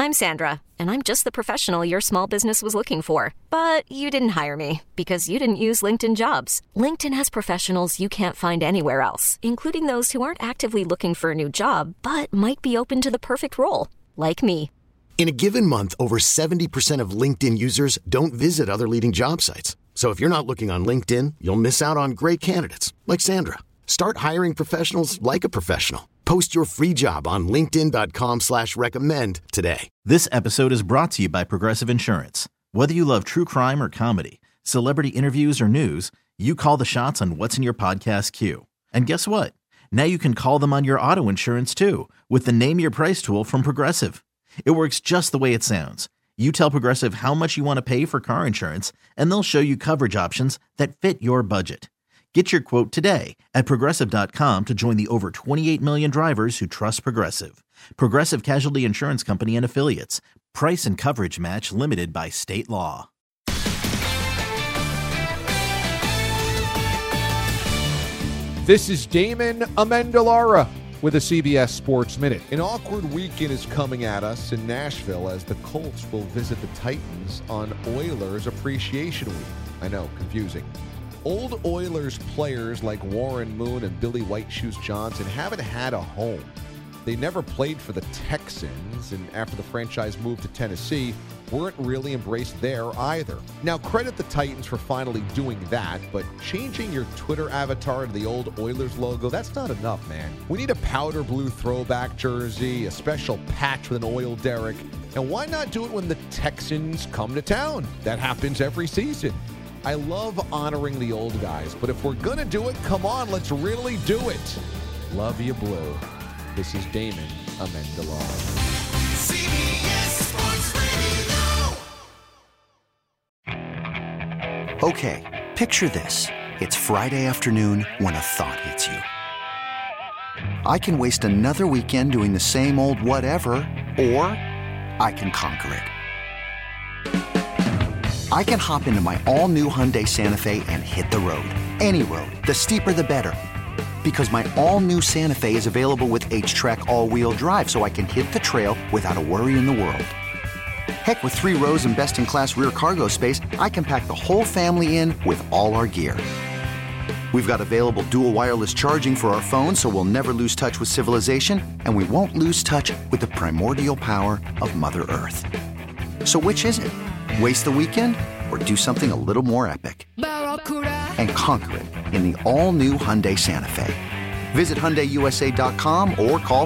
I'm Sandra, and I'm just the professional your small business was looking for. But you didn't hire me because you didn't use LinkedIn Jobs. LinkedIn has professionals you can't find anywhere else, including those who aren't actively looking for a new job, but might be open to the perfect role, like me. In a given month, over 70% of LinkedIn users don't visit other leading job sites. So if you're not looking on LinkedIn, you'll miss out on great candidates like Sandra. Start hiring professionals like a professional. Post your free job on linkedin.com/recommend today. This episode is brought to you by Progressive Insurance. Whether you love true crime or comedy, celebrity interviews or news, you call the shots on what's in your podcast queue. And guess what? Now you can call them on your auto insurance too with the Name Your Price tool from Progressive. It works just the way it sounds. You tell Progressive how much you want to pay for car insurance, and they'll show you coverage options that fit your budget. Get your quote today at Progressive.com to join the over 28 million drivers who trust Progressive. Progressive Casualty Insurance Company and Affiliates. Price and coverage match limited by state law. This is Damon Amendolara with a CBS Sports Minute. An awkward weekend is coming at us in Nashville as the Colts will visit the Titans on Oilers Appreciation Week. I know, confusing. Old Oilers players like Warren Moon and Billy White Shoes Johnson haven't had a home. They never played for the Texans, and after the franchise moved to Tennessee, weren't really embraced there either. Now, credit the Titans for finally doing that, but changing your Twitter avatar to the old Oilers logo, that's not enough, man. We need a powder blue throwback jersey, a special patch with an oil derrick, and why not do it when the Texans come to town? That happens every season. I love honoring the old guys, but if we're going to do it, come on, let's really do it. Love you, Blue. This is Damon Amendolara. CBS Sports Radio. Okay, picture this. It's Friday afternoon when a thought hits you. I can waste another weekend doing the same old whatever, or I can conquer it. I can hop into my all-new Hyundai Santa Fe and hit the road. Any road. The steeper, the better. Because my all-new Santa Fe is available with H-Track all-wheel drive, so I can hit the trail without a worry in the world. Heck, with 3 rows and best-in-class rear cargo space, I can pack the whole family in with all our gear. We've got available dual wireless charging for our phones, so we'll never lose touch with civilization, and we won't lose touch with the primordial power of Mother Earth. So which is it? Waste the weekend or do something a little more epic? And conquer it in the all-new Hyundai Santa Fe. Visit HyundaiUSA.com or call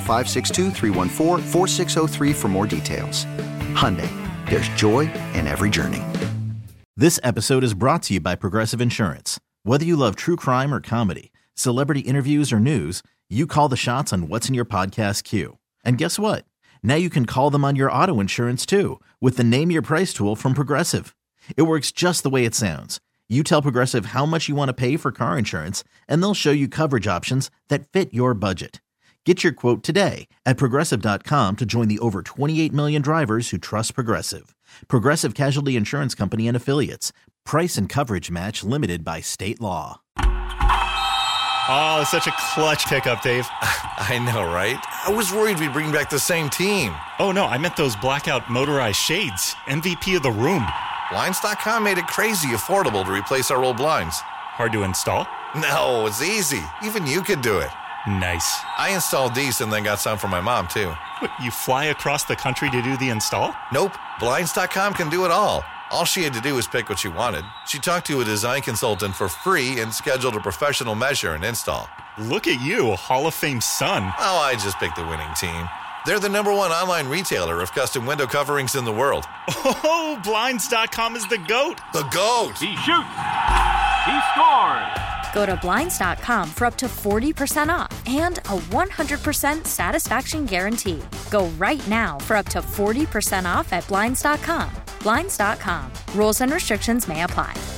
562-314-4603 for more details. Hyundai, there's joy in every journey. This episode is brought to you by Progressive Insurance. Whether you love true crime or comedy, celebrity interviews or news, you call the shots on what's in your podcast queue. And guess what? Now you can call them on your auto insurance too with the Name Your Price tool from Progressive. It works just the way it sounds. You tell Progressive how much you want to pay for car insurance, and they'll show you coverage options that fit your budget. Get your quote today at Progressive.com to join the over 28 million drivers who trust Progressive. Progressive Casualty Insurance Company and Affiliates. Price and coverage match limited by state law. Oh, it's such a clutch pickup, Dave. I know, right? I was worried we'd bring back the same team. Oh, no, I meant those blackout motorized shades. MVP of the room. Blinds.com made it crazy affordable to replace our old blinds. Hard to install? No, it's easy. Even you could do it. Nice. I installed these and then got some for my mom, too. What, you fly across the country to do the install? Nope. Blinds.com can do it all. All she had to do was pick what she wanted. She talked to a design consultant for free and scheduled a professional measure and install. Look at you, Hall of Fame son. Oh, I just picked the winning team. They're the #1 online retailer of custom window coverings in the world. Oh, Blinds.com is the GOAT. The GOAT! He shoots. He scores. Go to Blinds.com for up to 40% off and a 100% satisfaction guarantee. Go right now for up to 40% off at Blinds.com. Blinds.com. Rules and restrictions may apply.